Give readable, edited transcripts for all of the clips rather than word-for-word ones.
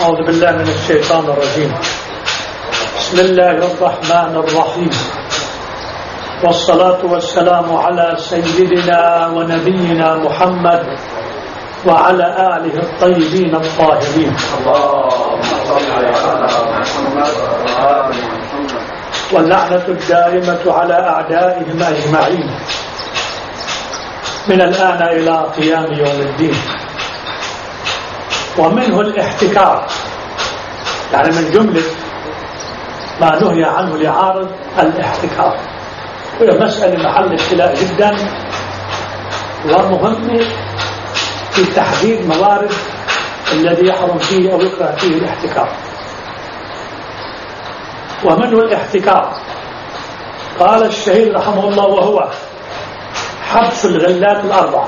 أعوذ بالله من الشيطان الرجيم. بسم الله الرحمن الرحيم، والصلاة والسلام على سيدنا ونبينا محمد وعلى آله الطيبين الطاهرين، واللعنة الدائمة على أعدائهم أجمعين من الآن إلى قيام يوم الدين. ومنه الاحتكار، يعني من جملة ما نهي عنه لعارض الاحتكار، وهي مسألة محل ابتلاء جدا ومهمة في تحديد موارد الذي يحرم فيه أو يكره فيه الاحتكار. ومنه الاحتكار قال الشهيد رحمه الله وهو حبس الغلات الأربعة: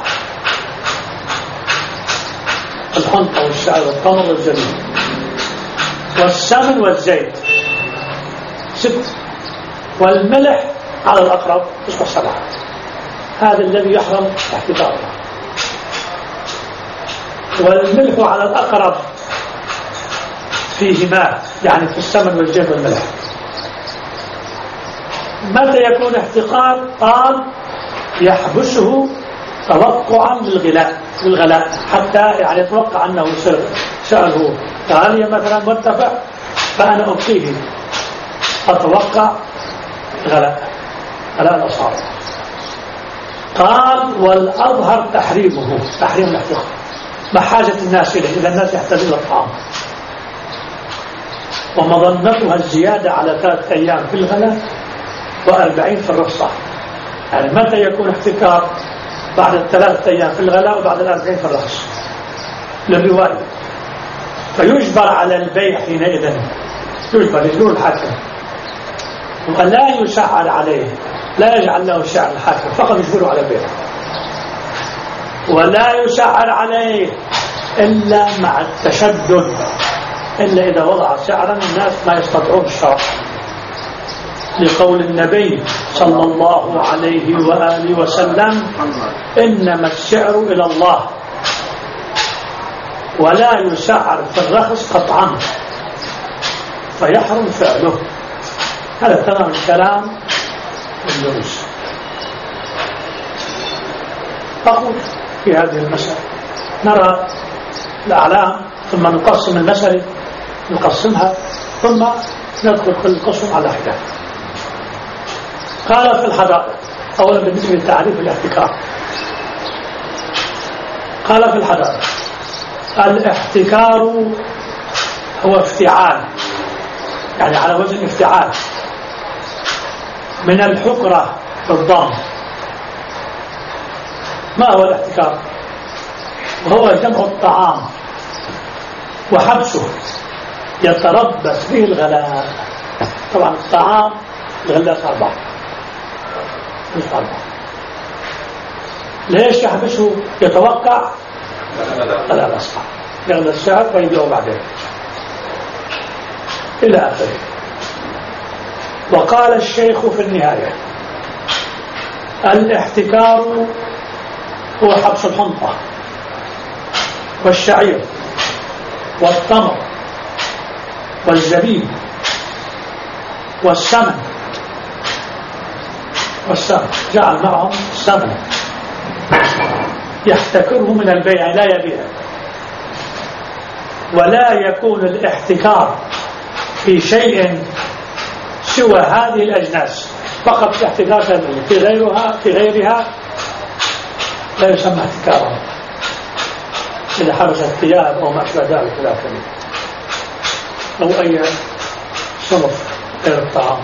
الحنطة والشعر والتمر والزبيب والسمن والزيت 6، والملح على الأقرب يصبح 7. هذا الذي يحرم احتكاره. والملح على الأقرب فيه ماء، يعني في السمن والزيت والملح. متى يكون احتقار؟ قال يحبسه توقعا للغلاء، حتى يعني يتوقع أنه سأله غالية مثلا مرتفع فأنا أبقيه، أتوقع غلاء الأسعار. قال والأظهر تحريم الاحتقار مع حاجة الناس إليه، إذا الناس يحتاجون الطعام. ومظنتها الزيادة على 3 أيام في الغلاء و40 في الرخصة. يعني متى يكون احتكار؟ بعد 3 أيام في الغلاء وبعد 40 في الرخص للرواية. فيجبر على البيع حينئذ، يجبر الحاكم، ولا يسعر عليه، لا يجعل له سعر الحاكم، فقط يجبره على البيع. ولا يسعر عليه إلا مع التشدد، إلا إذا وضع سعرا الناس ما يستطيعون الشراء، لقول النبي صلى الله عليه وآله وسلم: إنما السعر إلى الله، ولا يسعر في الرخص قطعا فيحرم فعله. هذا تمام الكلام الدروس. أقول في هذه المسألة نرى الأعلام، ثم نقسم المسألة، نقسمها، ثم ندخل كل قسم على حدة. قال في الحدائق، أولا بالنسبة لتعريف الاحتكار، قال في الحدائق: الاحتكار هو افتعال، يعني على وزن افتعال، من الحكرة بالضم. ما هو الاحتكار؟ وهو جمع الطعام وحبسه يتربص به الغلاء. طبعا الطعام الغلات 4 مش 4. ليش يحبسه؟ يتوقع غلاء الأسعار، يغلى السعر فيبيعه بعدين إلى آخره. وقال الشيخ في النهاية: الاحتكار هو حبس الحنطة والشعير والتمر والزبيب والسمن جعل معهم السمن، يحتكره من البيع، لا يبيع. ولا يكون الاحتكار في شيء سوى هذه الأجناس، فقط في احتكار في غيرها لا يسمى احتكارا، إذا حبس الثياب أو ما أشبه ذلك إلى آخره، أو أي صنف غير الطعام.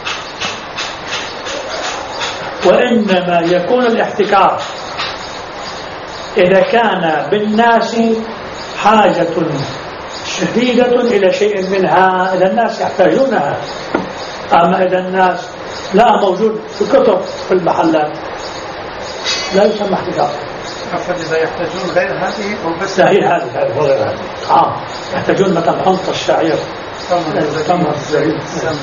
وإنما يكون الاحتكار إذا كان بالناس حاجة شديدة إلى شيء منها، إذا الناس يحتاجونها. أما إذا الناس لا موجود في كتب في المحلات لا يسمى احتكار. إذا يحتاجون غير هذه أو بس هي هذه وغير هذه. يحتاجون مثلا حنطة الشعير، تمر الزبيب.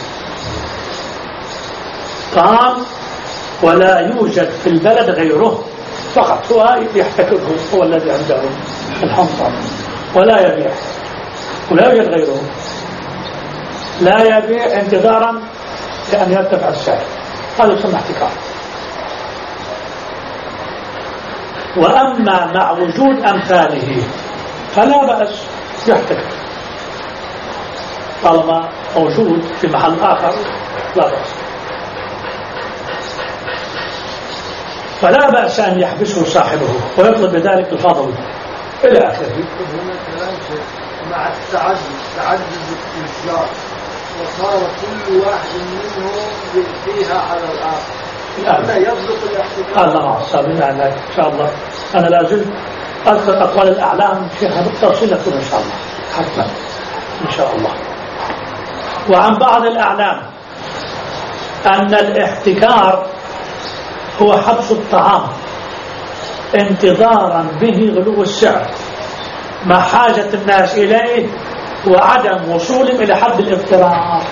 قال ولا يوجد في البلد غيره، فقط هو يحتكره، هو الذي عنده الحنطة ولا يبيع. ولا يوجد غيره لا يبيع انتظارا لأن يرتفع السعر، هذا يسمى احتكار. وأما مع وجود أمثاله فلا بأس يحتكر طالما موجود في محل آخر، لا بأس. فلا بأس أن يحبسه صاحبه ويطلب بذلك الفضل إلى آخره. هنا كلام مع تعدد التجار وصار كل واحد منهم يلقيها على الآخر، هذا يصدق الاحتكار. الله مع الصابرين إن شاء الله. أنا لا زلت أذكر أقوال الأعلام فيها بالتفصيل لكم إن شاء الله حتما إن شاء الله. وعن بعض الأعلام أن الاحتكار هو حبس الطعام انتظارا به غلو السعر مع حاجة الناس إليه وعدم وصولهم إلى حد الاضطرار.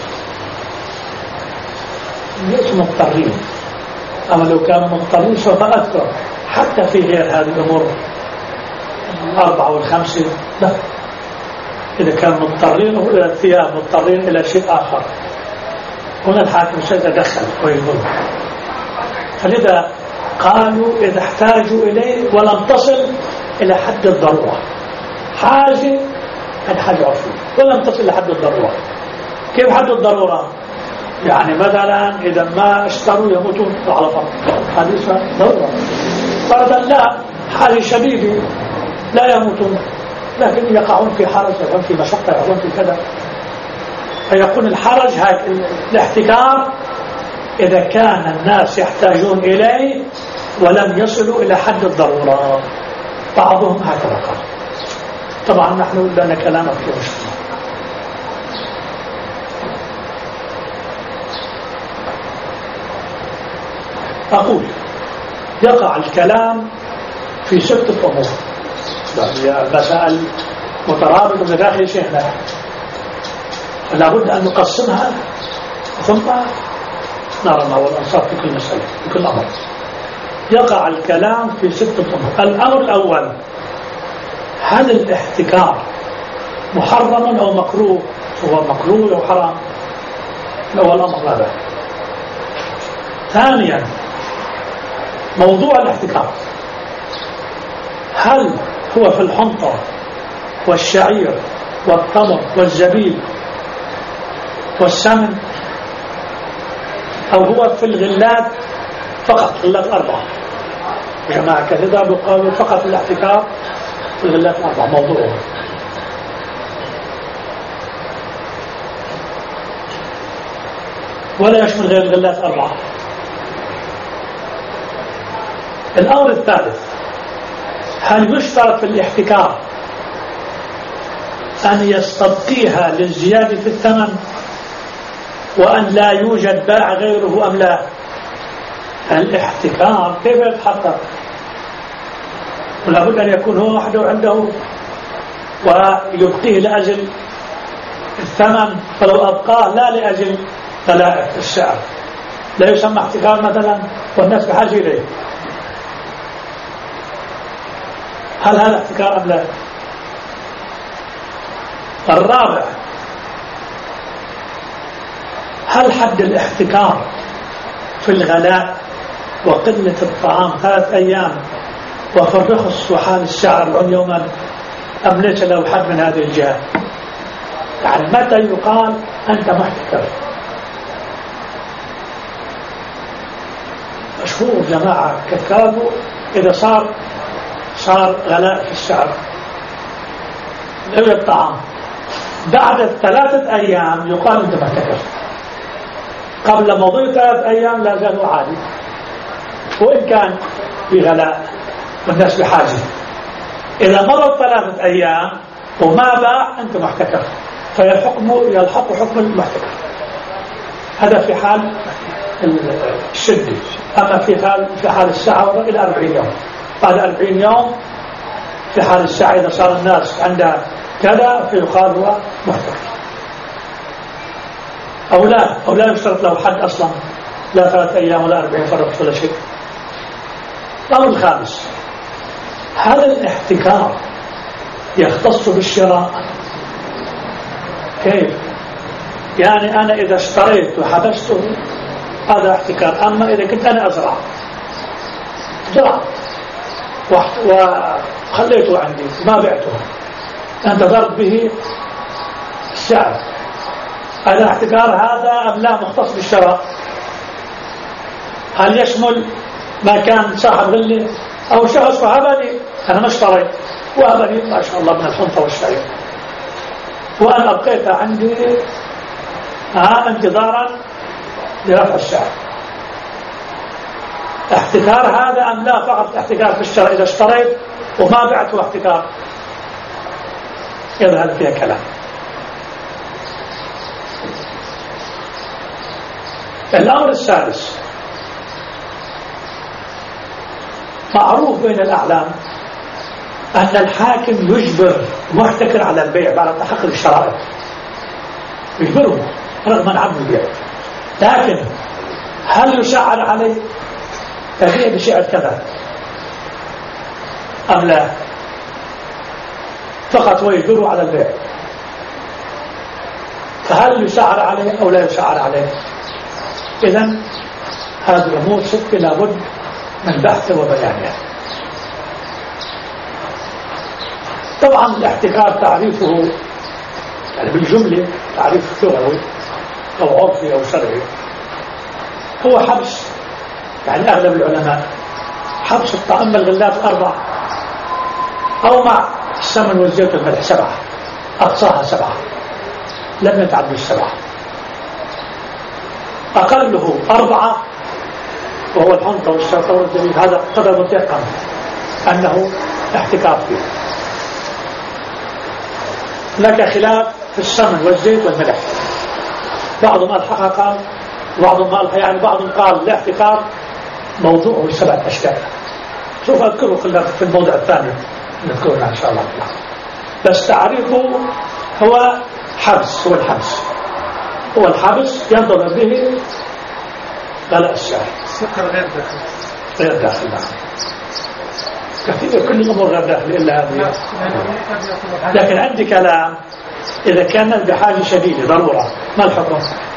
ليس مضطرين، أما لو كانوا مضطرين سوف أذكر حتى في غير هذه الأمور 4 و5 لا. إذا كانوا مضطرين إلى الثياب مضطرين إلى شيء آخر هنا الحاكم سيتدخل ويقول. فلذا قالوا إذا احتاجوا إليه ولم تصل إلى حد الضرورة، حاجة الحاجة عرفية ولم تصل إلى حد الضرورة. كيف حد الضرورة؟ يعني مثلا إذا ما اشتروا يموتون على فرض، هذه اسمها ضرورة. فرضا لا، حاجة شديدة لا يموتون لكن يقعون في حرج، يقعون في مشقة، يقعون في كذا. فيكون الحرج الاحتكار إذا كان الناس يحتاجون إليه ولم يصلوا إلى حد الضرورة. بعضهم هكذا قال. طبعا نحن لنا كلامك في مشكلة. أقول يقع الكلام في 6 أمور، هي مسائل مترابطة بداخل شيخنا، فلا بد أن نقسمها ثم نرى ما هو الأنصاف في كل مسألة في كل أمر. يقع الكلام في 6 أمور. الأمر الأول: هل الاحتكار محرم أو مكروه؟ هو مكروه أو حرام؟ الأول أمر هذا. ثانيا موضوع الاحتكار، هل هو في الحنطة والشعير والتمر والزبيب والسمن أو هو في الغلات فقط؟ غلات 4 جماعة كذا بقالوا فقط الاحتكار في الغلات 4 موضوعه. ولا يشمل غير الغلات 4. الأمر الثالث: هل يشترط في الاحتكار أن يستبقيها للزيادة في الثمن وأن لا يوجد بائع غيره أم لا؟ الاحتكار كيف يتحقق؟ ولا بد أن يكون هو وحده عنده ويبقيه لأجل الثمن، فلو أبقاه لا لأجل غلاء السعر لا يسمى احتكار مثلا والناس بحاجة إليه. هل هذا احتكار أم لا؟ الرابع: هل حد الاحتكار في الغلاء وقلة الطعام 3 أيام وفي الرخص وحال السعر عن يوما أم ليس له حد من هذه الجهة؟ يعني متى يقال أنت محتكر؟ مشهور جماعة كتابه إذا صار غلاء في السعر لا يوجد طعام، بعد 3 أيام يقال أنت محتكر. قبل مضي 3 أيام لا زالوا عادي وإن كان في غلاء والناس بحاجة. إذا مرت 3 أيام وما باع أنت محتكر، يلحق حكم المحتكر. هذا في حال الشدة. أما في حال الساعة إلى 40 يوم. بعد 40 يوم في حال الساعة إذا صار الناس عندها كذا فيقال هو محتكر أو لا يشترط له حد أصلا، لا 3 أيام ولا 40 فرق ولا شيء. الأمر الخامس: هل الاحتكار يختص بالشراء كيف؟ يعني أنا إذا اشتريت وحبسته هذا احتكار. أما إذا كنت أنا أزرع وخليته عندي ما بعته، انتظرت به السعر، هذا احتكار هذا أم لا مختص بالشراء؟ هل يشمل ما كان صاحب غلي أو شخص وهبني أنا ما اشتريت وهبني ما شاء الله من الحنطة والشعير وأنا أبقيتها عندي انتظارا لرفع السعر، احتكار هذا أم لا فقط احتكار في الشراء؟ إذا اشتريت وما بعته احتكار يذهب فيها كلام. الأمر السادس معروف بين الأعلام أن الحاكم يجبر محتكر على البيع بعد تحقق الشرائط، يجبره رغما عنه البيع، لكن هل يسعر عليه تبيع بسعر كذا أم لا؟ فقط ويجبره على البيع، فهل يسعر عليه أو لا يسعر عليه؟ إذن هذه الأمور ست لابد من بحث وبيانها. طبعا الاحتكار تعريفه يعني بالجملة تعريف لغوي أو عرفي أو شرعي هو حبس، يعني أغلب العلماء حبس الطعام الغلات الأربع أو مع السمن والزيت والملح 7، أقصاها 7 لم يتعدوا 7، أقله 4 وهو الحنطة والشرطة والزبيب، هذا قدر متيقن أنه احتكار فيه. لك خلاف في السمن والزيت والملح، بعضهم الحقها قال وبعضهم قال يعني بعضهم قال الاحتكار موضوعه 7 أشياء، سوف أذكره كلها في الموضع الثاني نذكرها إن شاء الله، بس تعريفه هو حبس، هو الحبس، هو الحبس ينضرب به غلاء السعر. السكر غير داخل، غير داخل كثير، كل الأمور غير داخل إلا هذه. لكن عندي كلام إذا كان بحاجة شديدة ضرورة ما الحكم؟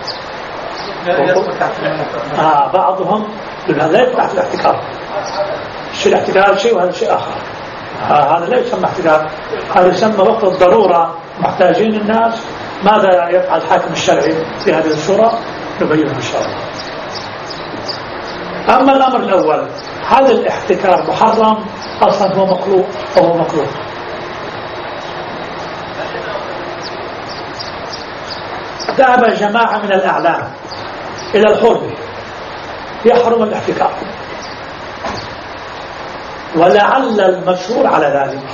بعضهم لا يفتح الاحتكار، الشيء الاحتكار شيء وهذا شيء آخر، هذا لا يسمى احتكار، هذا يسمى وقت الضرورة، محتاجين الناس، ماذا يفعل الحاكم الشرعي في هذه الصورة نبينه إن شاء الله. أما الأمر الأول، هذا الاحتكار محرم أصلا هو مخلوق أو هو مكروه؟ ذهب جماعة من الأعلام إلى الحرمة، يحرم الاحتكار، ولعل المشهور على ذلك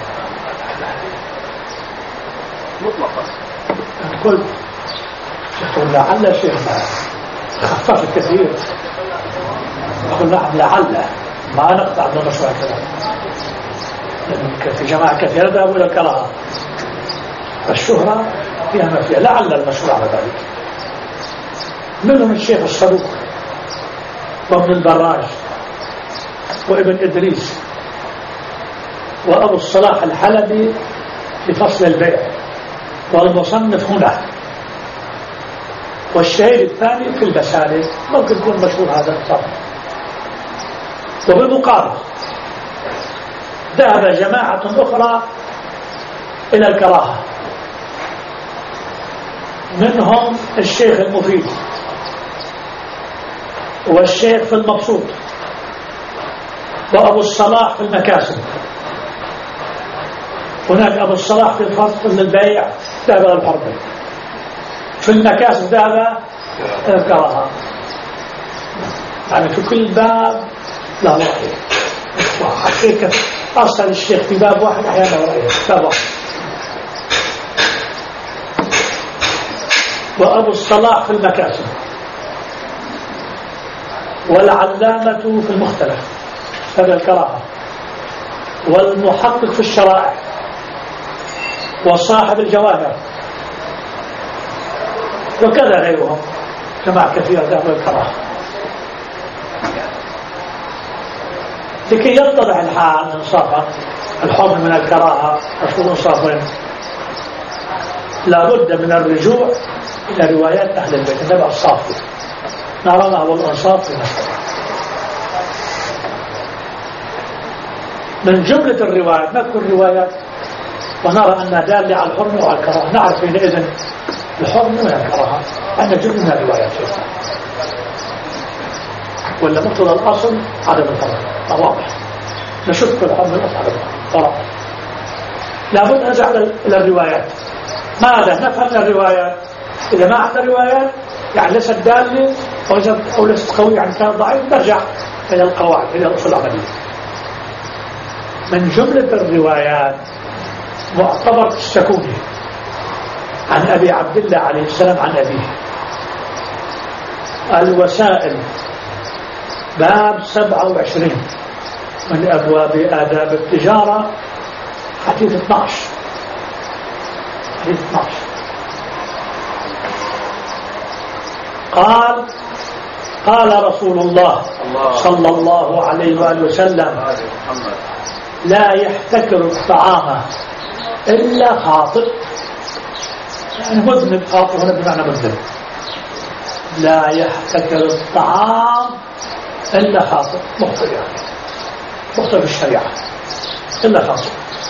مطلقا الكل يقول لعل شيخنا خفف الكثير، يقول لعل ما نقطع من المشروع كذا، في جماعة كثيرة ذهبوا إلى الكراهة، الشهرة فيها ما فيها، لعل المشروع على ذلك. منهم الشيخ الصدوق وابن البراج وابن إدريس وأبو الصلاح الحلبي في فصل البيع، والمصنف هنا، والشهيد الثاني في البسالة، ممكن يكون مشهور هذا الطرف. وبالمقابل ذهب جماعة أخرى إلى الكراهة، منهم الشيخ المفيد والشيخ في المبسوط وأبو الصلاح في المكاسب. هناك أبو الصلاح في الفصل البيع ذهب إلى الحرمة، في المكاسب ذهب إلى الكراهة، يعني في كل باب لا رأي، وحقيقة أصل الشيخ في باب واحد أحيانا رأيه باب واحد. وأبو الصلاح في المكاسب، والعلامة في المختلف هذا الكراهة، والمحقق في الشرائع، وصاحب الجواهر، وكذا غيرهم جماعة كثيرة ذهبوا الكراهة. لكي يتضح الحال انصافا الحكم من الكراهة، مشهور انصافين لابد من الرجوع إلى روايات أهل البيت النبع الصافي، نرى ما هو الأنصاف في مسألة. من جملة الروايات نذكر الروايات ونرى أنها دالة على الحرمة وعلى الكراهة، نعرف حينئذ الحرمة والكراهة أن جملة من الروايات شيئا، ولا مقتضى الأصل عدم الحرمة واضح، نشك الحرمة الأصل عدم الحرمة. لابد أن نرجع إلى الروايات. ماذا نفهم من الروايات؟ إذا ما عندنا روايات يعني ليست دالة أو ليست قوية يعني كانت ضعيف، نرجع إلى القواعد إلى الأصول العملية. من جملة الروايات معتبر السكوني عن أبي عبد الله عليه السلام عن أبيه، الوسائل باب 27 من أبواب آداب التجارة، حديث 12. قال رسول الله صلى الله عليه وآله وسلم: لا يحتكر الطعام إلا خاطئ. يعني مذنب، خاطئ هنا بمعنى مذنب. لا يحتكر الطعام إلا خاطئ، مخطئ يعني مخطئ في الشريعة إلا خاطئ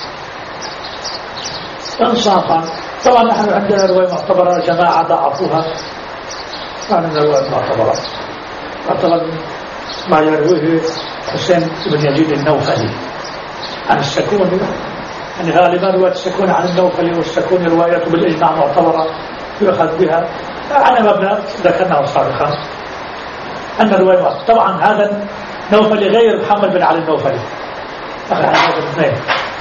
إنصافا. طبعا نحن عندنا رواية معتبرة جماعة ضعفوها، عندنا رواية معتبرة ما يرويه حسين بن يزيد النوفلي عن السكوني، يعني غالبا رواية السكوني عن النوفلي، والسكوني روايته بالإجماع معتبرة يؤخذ بها على مبنى ذكرناه سابقا أن الرواية. طبعا هذا النوفلي غير محمد بن علي النوفلي، هذا الاثنين.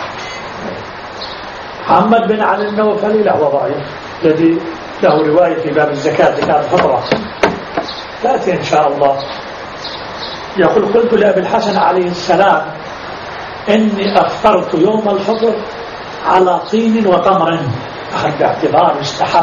محمد بن علي النوفلي له ضعيف الذي له رواية في باب الزكاة، زكاة الفطرة تأتي إن شاء الله. يقول: قلت لأبي الحسن عليه السلام: إني أفطرت يوم الفطر على طين وتمر. أخذ باعتبار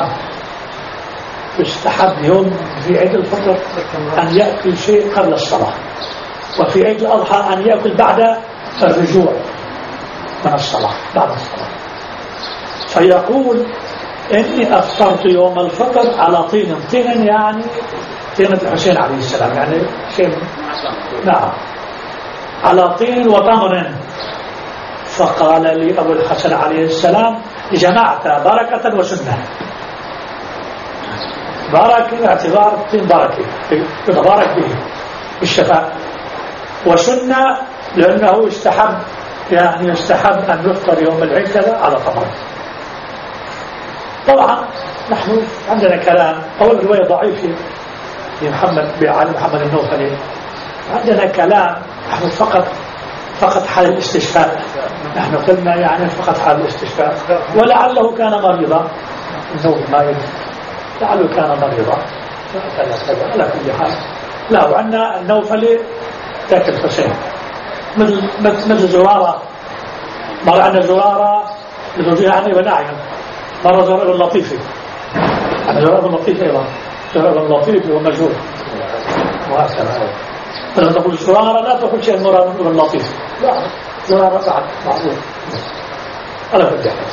يستحب يوم في عيد الفطر أن يأكل شيء قبل الصلاة، وفي عيد الأضحى أن يأكل بعد الرجوع من الصلاة بعد الصلاة. فيقول: إني أفطرت يوم الفطر على طين يعني طينة الحسين عليه السلام، يعني شيء نعم، على طين وتمر. فقال لي أبو الحسن عليه السلام: جمعت بركة وسنة. بركة اعتبار الطين بركة يتبارك به بالشفاء، وسنة لأنه يستحب أن يفطر يوم العيد كذا على تمر. طبعا نحن عندنا كلام، أول رواية ضعيفة بعلي محمد النوفلي، عندنا كلام نحن فقط حال الاستشفاء. نحن قلنا يعني فقط حال الاستشفاء، ولعله كان مريضا، النوم مايل، لعله كان مريضا على كل حال. لا، وعندنا النوفلي ذاك الحسين مثل زرارة، مر عندنا زرارة يعني وناعم، مر زرارة اللطيفي، يعني زرارة اللطيف أيضا، زرارة اللطيف هو مجهول وهكذا. فلما تقول زرارة لا تقول شيء مراد من اللطيف، لا، زرارة بعد معروف على كل حال.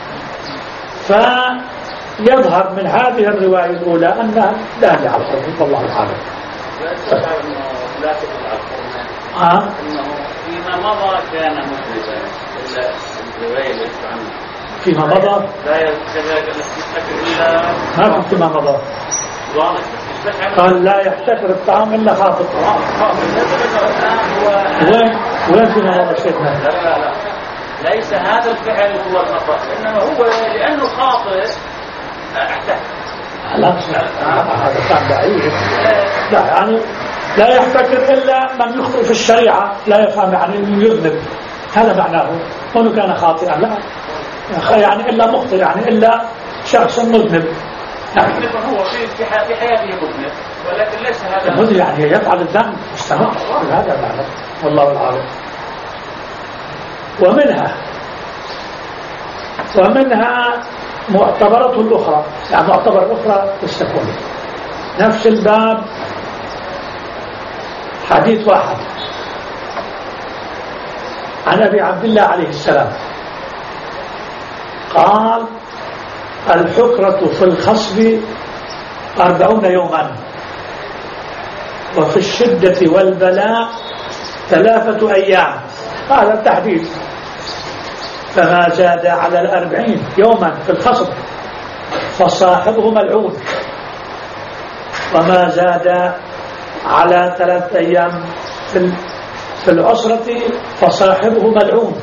فيظهر من هذه الرواية الأولى أنها دالة على الحرمة والله أعلم. إنه فيما مضى كان مخرجا إلا الرواية اللي عنه فيما مضى لا يحتكر إلا ما فيما مضى قال لا يحتكر الطعام إلا خاطئ. وين فيما مضى شيخنا؟ لا ليس هذا الفعل هو الخطأ، إنما هو لأنه خاطئ احتكر. لا هذا كان بعيد. لا يعني لا يحتكر إلا من يخطئ في الشريعة، لا يفهم يعني يذنب، هذا معناه. كونه كان خاطئا لا يعني إلا مخطئ، يعني إلا شخص مذنب. هو في حياته مذنب، ولكن ليس هذا المذنب يعني يفعل الذنب مستمر، هذا معنى والله العالم. ومنها معتبرته الأخرى، يعني معتبر الأخرى تستكون نفس الباب، حديث واحد عن أبي عبد الله عليه السلام قال: الحكرة في الخصب 40 يوما، وفي الشدة والبلاء 3 أيام. هذا التحديد. فما زاد على 40 يوما في الخصب فصاحبه ملعون، وما زاد على 3 أيام في العسرة فصاحبه ملعون.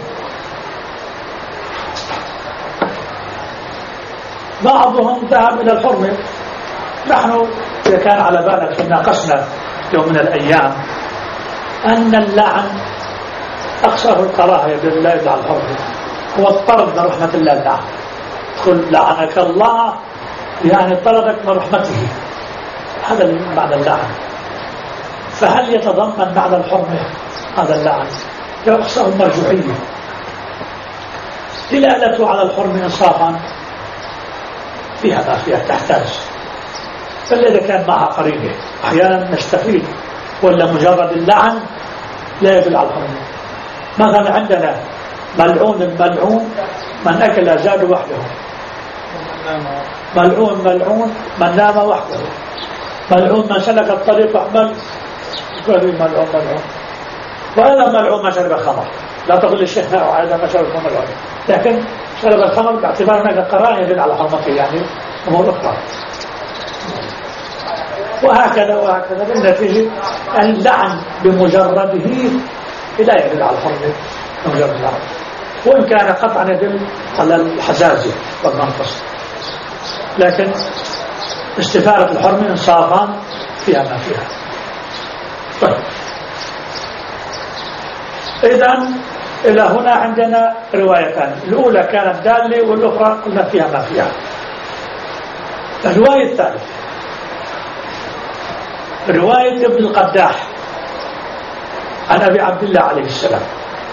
بعضهم ذهب إلى الحرمة. نحن إذا كان على بالك ناقشنا يوم من الأيام أن اللعن أقصاه الكراهية بالله على الحرمة، هو الطرد من رحمة الله تعالى. قل لعنك الله يعني طردك من رحمته، هذا معنى اللعن. فهل يتضمن معنى الحرمة هذا اللعن؟ يقصاه المرجوعية. دلالته على الحرمة إنصافا فيها ما فيها تحتاج، فإذا كان معها قرينة أحيانا نستفيد، ولا مجرد اللعن لا يدل على الحرمة. مثلا عندنا ملعون الملعون من أكل زاد وحده، ملعون ملعون من نام وحده، ملعون من سلك الطريق أحمل، ملعون ملعون. وهذا ملعون ما شرب الخمر. لا تقول الشيخ هذا ما شرب الخمر، لكن شرب الخمر باعتبار أنه قرائن يدل على حرمته، يعني أمور أخرى. وهكذا وهكذا. بالنتيجة اللعن بمجرده لا يدل على الحرمة بمجرد اللعن، وإن كان قطعا يدل على الحزازة والمنقص، لكن استفارة الحرمة إنصافا فيها ما فيها. طيب، إذن إلى هنا عندنا روايتان، الأولى كانت دالة والأخرى قلنا فيها ما فيها. الرواية الثالثة رواية ابن القداح عن أبي عبد الله عليه السلام،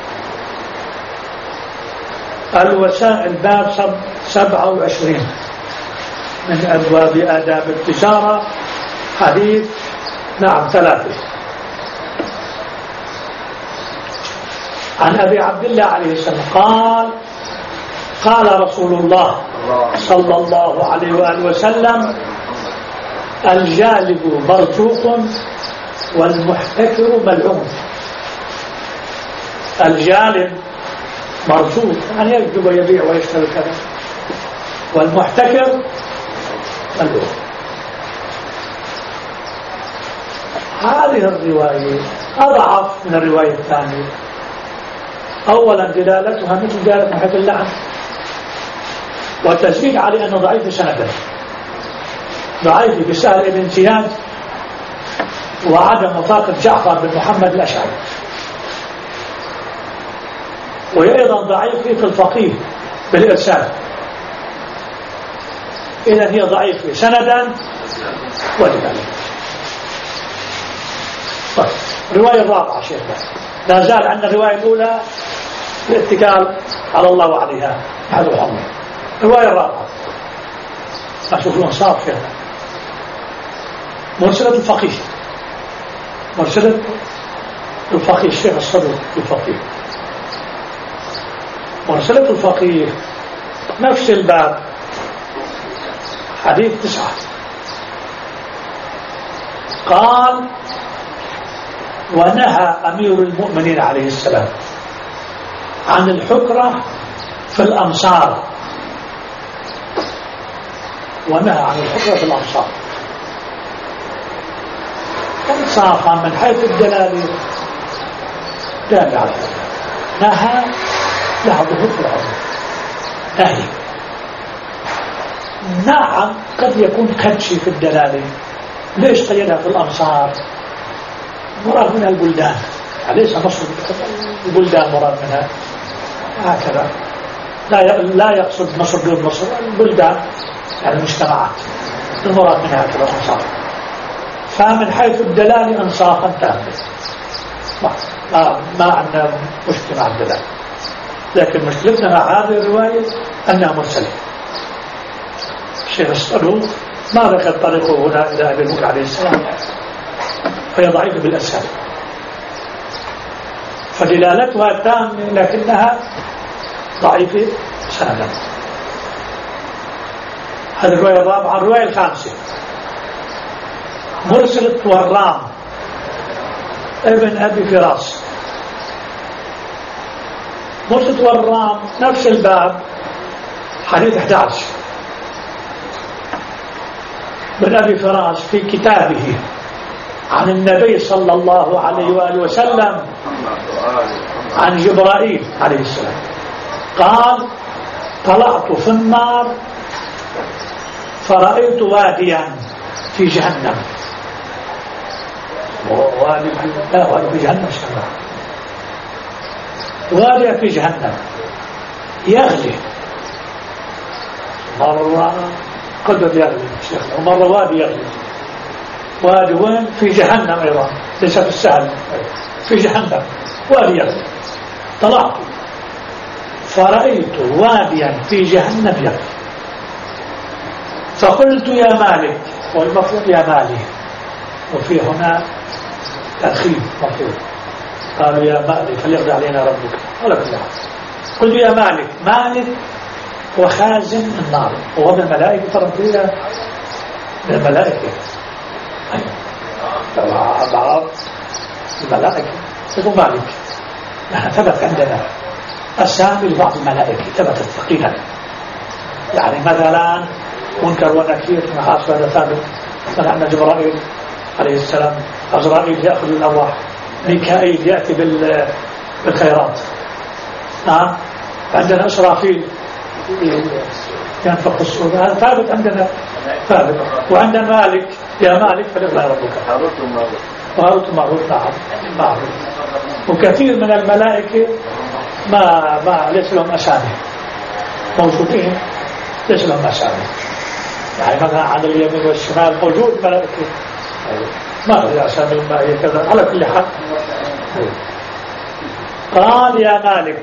الوسائل باب 27 من أبواب آداب التجارة، حديث 3. عن أبي عبد الله عليه السلام قال: قال رسول الله صلى الله عليه وآله وسلم: الجالب مرزوق والمحتكر ملعون. الجالب مرزوق يعني يكذب ويبيع ويشتري كذا، والمحتكر ملعون. هذه الرواية أضعف من الرواية الثانية. أولا دلالتها مثل دلالة محيط اللعن، وتزيد على أنه ضعيف سندا، ضعيف بسهل بن زياد وعدم وثاقة جعفر بن محمد الأشعري، وأيضا ضعيف في الفقيه بالإرسال. إذن هي ضعيفة سندا ودلاله. طيب، الرواية الرابعة شيخنا، لا زال عندنا الرواية الأولى الاتكال على الله وعليها هذا الحمد. الرواية الرابعة أشوف الأنصاف فيها مرسلة الفقيه، مرسلة الفقيه الشيخ الصدوق الفقيه، مرسلة الفقيه نفس الباب، حديث 9. قال: ونهى أمير المؤمنين عليه السلام عن الحكرة في الأمصار. ونهى عن الحكرة في الأمصار انصافا من حيث الدلالة دال على الحكرة. نهى لها ظهور في العظم، نهي. نعم قد يكون خدشي في الدلالة. ليش قيدها في الأمصار؟ مراد منها البلدان، ليس مصر البلدان مراد منها هكذا، لا يقصد مصر دون مصر، البلدان يعني المجتمعات المراد منها هكذا الأنصار. فمن حيث الدلالة انصافا تامة، ما عندنا مشكلة مع الدلالة، لكن مشكلتنا مع هذه الرواية أنها مرسلة. الشيخ الصدوق ما ذكر طريقه هنا إلى أبي بكر عليه السلام، فهي ضعيفة بالأسهل، فدلالتها تامة لكنها ضعيفة سندا. هذه الرواية الرابعة. الرواية الخامسة مرسلة ورام ابن أبي فراس. مرسلة ورام نفس الباب، حديث 11 من أبي فراس في كتابه عن النبي صلى الله عليه وآله وسلم عن جبرائيل عليه السلام قال: طلعت في النار فرأيت واديا في جهنم. وادي في جهنم شرع. وادي في جهنم يغلي، مرة قلبت يغلي ومرة وادي يغلي. وادي وين؟ في جهنم أيضا، ليس في السهل، في جهنم وادي يغلي. طلعت فرأيت واديا في جهنم يغلي فقلت يا مالك، والمفروض يا مالك، وفي هنا تأخير مفروض. قالوا يا مالك فليقضي علينا ربك. قلت يا مالك. مالك هو خازن النار، وهو من الملائكة فرنسية، من الملائكة. بعض الملائكة يقول مالك. نحن ثبت عندنا أسامي لبعض الملائكة ثبتت ثقيلا، يعني مثلا منكر ونكير محاسب هذا ثابت. مثلا عندنا جبرائيل عليه السلام، عزرائيل يأخذ الأرواح، ميكائيل يأتي بالخيرات. عندنا إسرافيل ينفخ الصور، هذا ثابت عندنا ثابت. وعندنا مالك، يا مالك فليقضي ربك. هاروت وماروت نعم. وكثير من الملائكة ما ليس لهم أسامي، موجودين ليس لهم أسامي. يعني مثلا عن اليمين والشمال موجود ملائكة ما له أسامي، ما هي كذا. على كل حال قال يا مالك،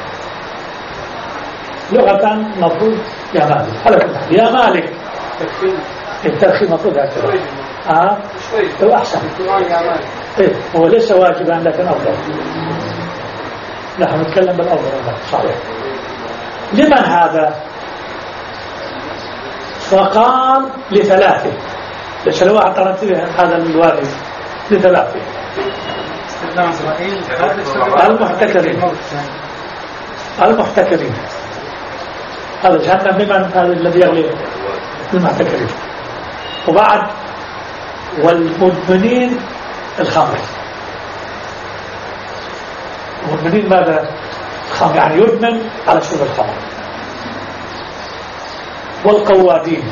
لغة مفروض يا مالك. على كل حال يا مالك، التأخير مفروض هكذا. لو أحسن هو ليس واجبا لكن أفضل. نحن نتكلم بالأفضل. صحيح. لمن هذا؟ فقال لثلاثة، ليس لو اعترضت هذا الوالد لثلاثة المحتكرين. هذا جهنم لمن؟ هذا الذي يغلي المحتكرين. وبعد والمدمنين الخمر. المدمنين ماذا؟ الخمر، يعني يدمن على شرب الخمر. والقوادين،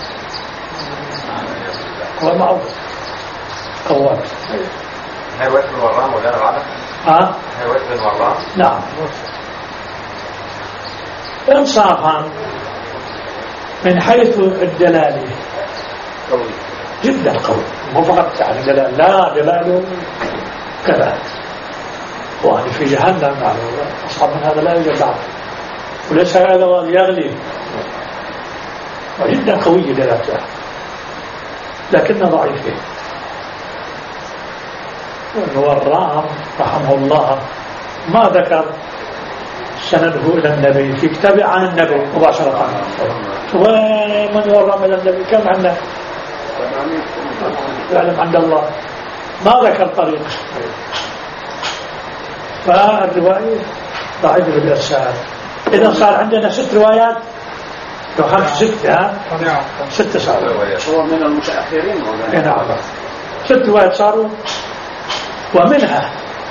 هو معروف قواد. هي وقت الورام ولا العدد؟ هي وقت الورام. نعم. انصافا من حيث الدلالة قوي جدا قوي، مو فقط يعني دلال، لا دلاله كذا. وأنا في جهنم يعني أصحاب من هذا لا يوجد بعض، وليس هذا يغلي، وجدا قوية دلالته لكنها ضعيفة. والرام رحمه الله ما ذكر سنده إلى النبي في كتابه عن النبي مباشرة. ومن ورم إلى النبي كم عندنا يعلم عند الله، ما ذكر طريق. فالرواية ضعيفة بالإرسال. إذا صار عندنا 6 روايات، لو 5 6 6 صاروا. هو من المتأخرين. نعم 6 روايات صاروا، ومنها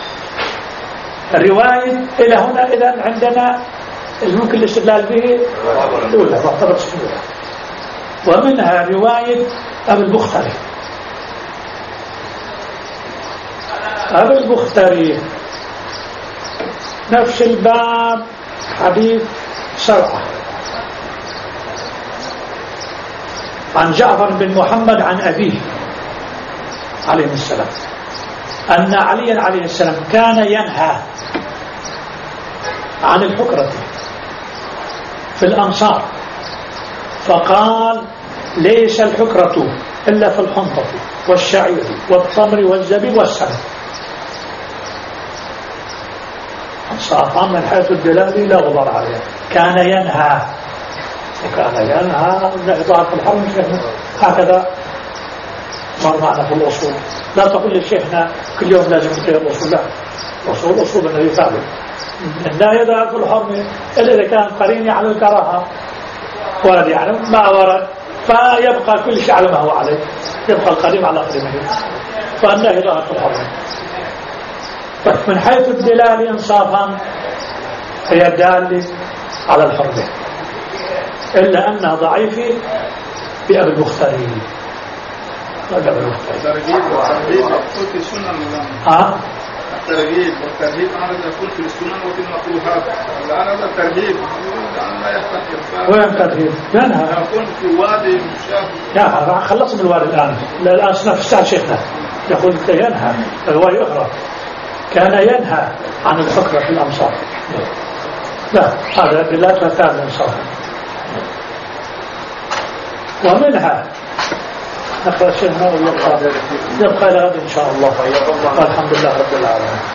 الرواية إلى هنا. إذا عندنا ممكن الاستدلال به الأولى تعتبر الأولى. ومنها رواية أبي البختري. أبي البختري نفس الباب، حديث 7 عن جعفر بن محمد عن أبيه عليه السلام أن عليا عليه السلام كان ينهى عن الحكرة في الأنصار، فقال: ليس الحكرة إلا في الحنطة والشعير والتمر والزبيب والسمن. أنصافا من حيث الدلالة لا غبار عليها. كان ينهى وكان ينهى من إضاعة الحرم. هكذا مر معنا في الأصول. لا تقول لشيخنا كل يوم لازم تقرأ الأصول، لا، أصول النبي ثابت. لا يدعى في الحرم إلا إذا كان قريني على الكراهة ورد يعني ما ورد، فيبقى كل شيء على ما هو عليه، يبقى القديم على قديمه. فالنهي ظاهر في الحرم. من حيث الدلالة إنصافا هي الدالة على الحرمة، إلا أنها ضعيفة بأبي المختاري. الترغيب والترهيب يقول في السنن والله. الترغيب والترهيب أنا يقول في السنن وفي المكروهات. الآن هذا الترهيب الآن لا يحتكر. وين الترهيب؟ ينهى. يكون في وادي مشاهد. يا خلص من الوادي الآن نفس ساعة شيخنا يقول ينهى. رواية أخرى كان ينهى عن الحكرة في الأمصار. لا، هذا دلالة ثانية إنصافا. ومنها نقرأ شيخنا ويبقى إلى غد إن شاء الله. والحمد لله رب العالمين.